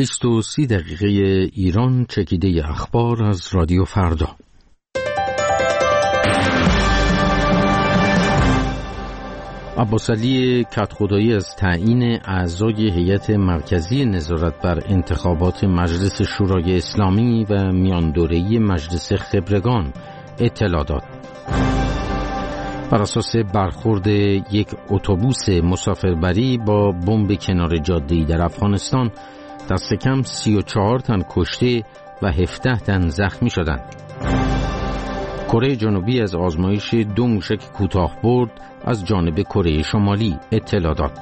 20-30 دقیقه ایران، چکیده اخبار از رادیو فردا. عباسعلی کدخدایی از تعیین اعضای هیئت مرکزی نظارت بر انتخابات مجلس شورای اسلامی و میاندوره‌ای مجلس خبرگان اطلاع داد. بر اساس برخورد یک اتوبوس مسافربری با بمب کنار جاده‌ای در افغانستان، دست کم 34 تن کشته و 17 تن زخمی شدند. کره جنوبی از آزمایش 2 موشک کوتاه‌برد از جانب کره شمالی اطلاع داد.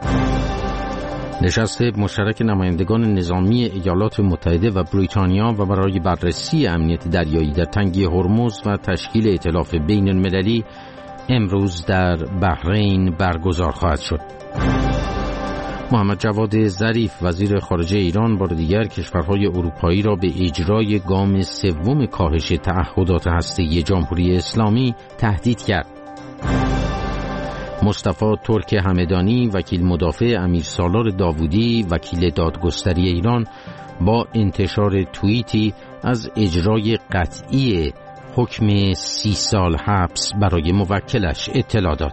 نشست مشترک نمایندگان نظامی ایالات متحده و بریتانیا و برای بررسی امنیت دریایی در تنگه هرمز و تشکیل ائتلاف بین المللی امروز در بحرین برگزار خواهد شد. محمد جواد ظریف وزیر خارجه ایران بار دیگر کشورهای اروپایی را به اجرای گام سوم کاهش تعهدات هسته‌ای جمهوری اسلامی تهدید کرد. مصطفی ترک همدانی وکیل مدافع امیر سالار داوودی وکیل دادگستری ایران با انتشار توییتی از اجرای قطعی حکم 30 سال حبس برای موکلش اطلاع داد.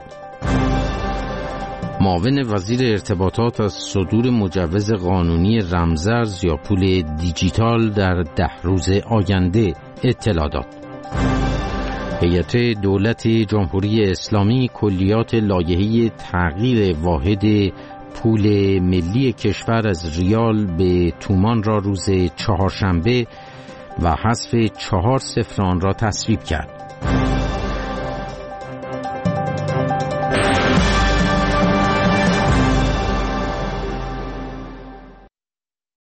معاون وزیر ارتباطات از صدور مجوز قانونی رمزارز یا پول دیجیتال در 10 روز آینده اطلاع داد. هیئت دولت جمهوری اسلامی کلیات لایحه تغییر واحد پول ملی کشور از ریال به تومان را روز چهارشنبه و حذف 4 صفر آن را تصویب کرد.